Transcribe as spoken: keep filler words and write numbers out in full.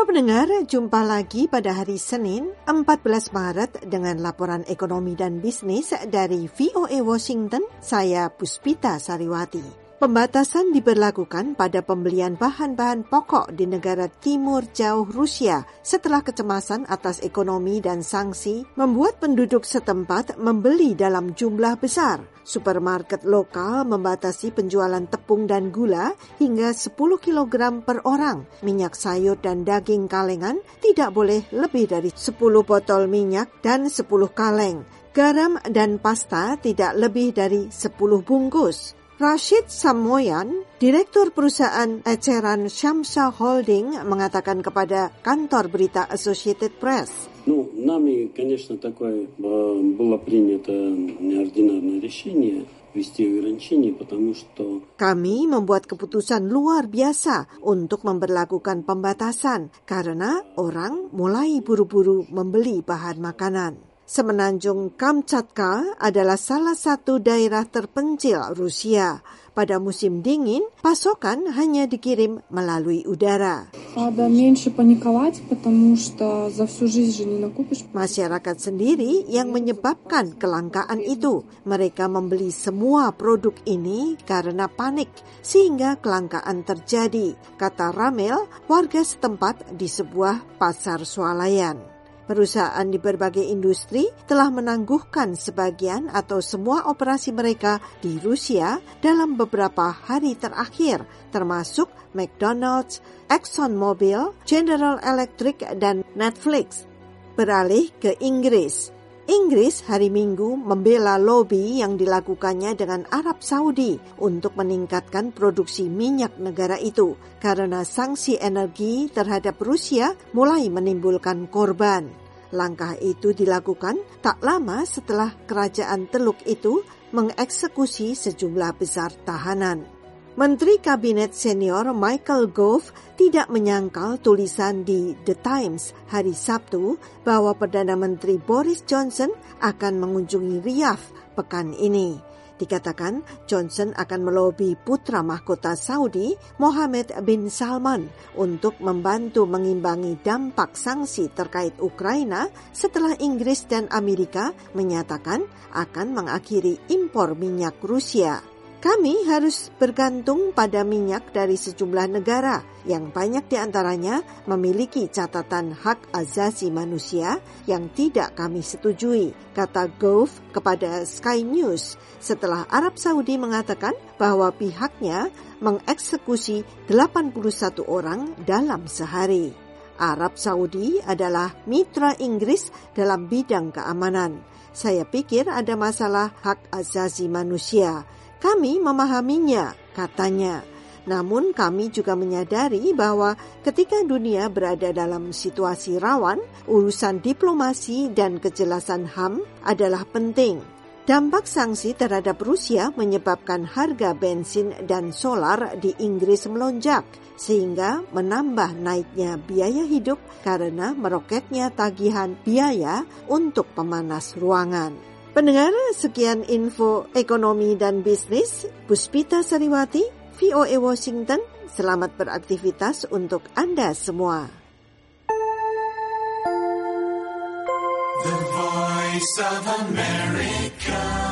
pendengar, jumpa lagi pada hari Senin, empat belas Maret dengan laporan ekonomi dan bisnis dari V O A Washington. Saya Puspita Sariwati. Pembatasan diberlakukan pada pembelian bahan-bahan pokok di negara timur jauh Rusia setelah kecemasan atas ekonomi dan sanksi membuat penduduk setempat membeli dalam jumlah besar. Supermarket lokal membatasi penjualan tepung dan gula hingga sepuluh kilogram per orang. Minyak sayur dan daging kalengan tidak boleh lebih dari sepuluh botol minyak dan sepuluh kaleng. Garam dan pasta tidak lebih dari sepuluh bungkus. Rashid Samoyan, Direktur Perusahaan Eceran Shamsa Holding, mengatakan kepada kantor berita Associated Press. Ну, нами, конечно, такое было принято неординарное решение ввести ограничения, потому что Kami membuat keputusan luar biasa untuk memberlakukan pembatasan karena orang mulai buru-buru membeli bahan makanan. Semenanjung Kamchatka adalah salah satu daerah terpencil Rusia. Pada musim dingin, pasokan hanya dikirim melalui udara. Masyarakat sendiri yang menyebabkan kelangkaan itu. Mereka membeli semua produk ini karena panik, sehingga kelangkaan terjadi, kata Ramel, warga setempat di sebuah pasar swalayan. Perusahaan di berbagai industri telah menangguhkan sebagian atau semua operasi mereka di Rusia dalam beberapa hari terakhir, termasuk McDonald's, ExxonMobil, General Electric, dan Netflix. Beralih ke Inggris. Inggris hari Minggu membela lobi yang dilakukannya dengan Arab Saudi untuk meningkatkan produksi minyak negara itu karena sanksi energi terhadap Rusia mulai menimbulkan korban. Langkah itu dilakukan tak lama setelah kerajaan Teluk itu mengeksekusi sejumlah besar tahanan. Menteri Kabinet Senior Michael Gove tidak menyangkal tulisan di The Times hari Sabtu bahwa Perdana Menteri Boris Johnson akan mengunjungi Riyadh pekan ini. Dikatakan Johnson akan melobi putra mahkota Saudi, Mohammed bin Salman, untuk membantu mengimbangi dampak sanksi terkait Ukraina setelah Inggris dan Amerika menyatakan akan mengakhiri impor minyak Rusia. Kami harus bergantung pada minyak dari sejumlah negara yang banyak diantaranya memiliki catatan hak asasi manusia yang tidak kami setujui, kata Gove kepada Sky News setelah Arab Saudi mengatakan bahwa pihaknya mengeksekusi delapan puluh satu orang dalam sehari. Arab Saudi adalah mitra Inggris dalam bidang keamanan. Saya pikir ada masalah hak asasi manusia. Kami memahaminya, katanya. Namun kami juga menyadari bahwa ketika dunia berada dalam situasi rawan, urusan diplomasi dan kejelasan H A M adalah penting. Dampak sanksi terhadap Rusia menyebabkan harga bensin dan solar di Inggris melonjak, sehingga menambah naiknya biaya hidup karena meroketnya tagihan biaya untuk pemanas ruangan. Pendengar, sekian info ekonomi dan bisnis. Puspita Sariwati, V O A Washington. Selamat beraktivitas untuk Anda semua. The Voice of America.